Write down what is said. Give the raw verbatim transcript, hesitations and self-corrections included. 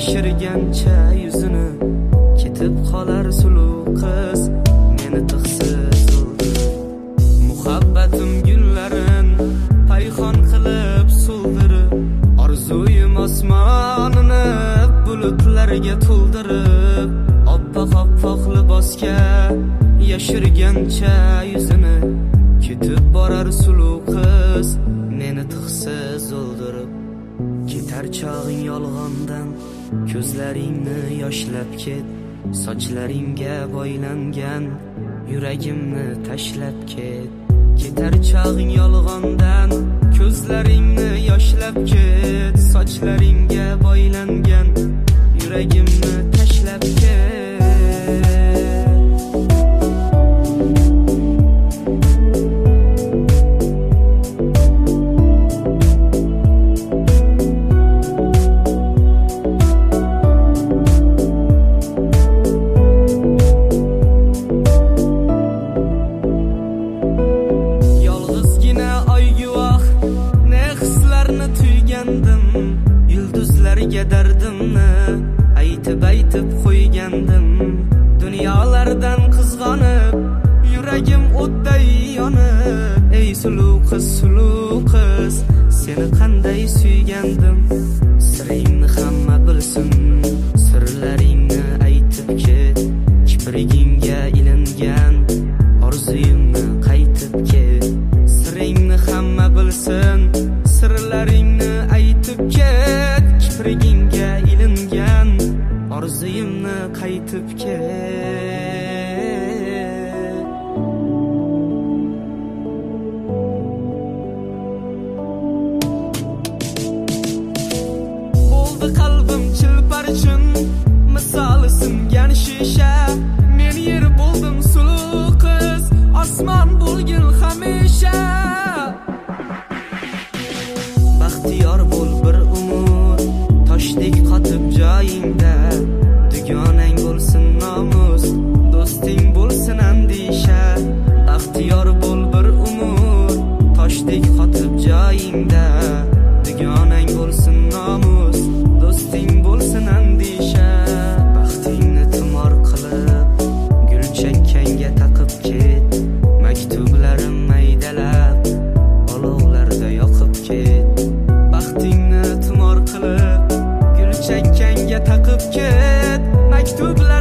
yashirgancha yuzini, ketib qolar suluv qiz meni tig'siz o'ldirib. Muhabbatim gullarin payxon qilib so'ldirib, orzuyim osmonini bulutlarga to'ldirib, oppoq-oppoq libosga yashirgancha yuzini, ketib borar suluv qiz meni tig'siz o'ldirib. Ketar chog'ing yolg'ondan ko'zlaringni yoshlab ket, sochlaringga boylangan yuragimni tashlab ket. Ketar chog'ing yolg'ondan ko'zlaringni yoshlab ket, sochlaringga boylangan yuragimni tashlab ket. Yulduzlarga dardimni aytib-aytib qo'ygandim. Dunyolardan qizg'onib, yuragim o'tday yonib. Ey suluv qiz, suluv qiz, seni qanday suygandim. Siringni hamma bilsin, sirlaringni aytib ket. Kiprigingga ilingan orzuyimni qaytib ket. Siringni hamma bilsin, sirlaringni aytib ket. Kiprigingga ilingan orzuyimni qaytib ket. Bo'ldi qalbim chilparchin, misoli singan shisha. Men yer bo'ldim suluv qiz, osmon bo'lgin hamisha. Baxtiyor bo'l bir umr, toshdek qotib joyingda. Dugonang bo'lsin nomus, do'sting bo'lsin andisha. Baxtiyor bo'l bir umr, toshdek qotib joyingda. Dugonang bo'lsin nomus, do'sting bo'lsin andisha. Baxtingni tumor qilib, gul chakkanga taqib ket. Maktublarim maydalab, olovlarda yoqib ket. Baxtingni tumor qilib, gul chakkanga taqib ket. Maktublar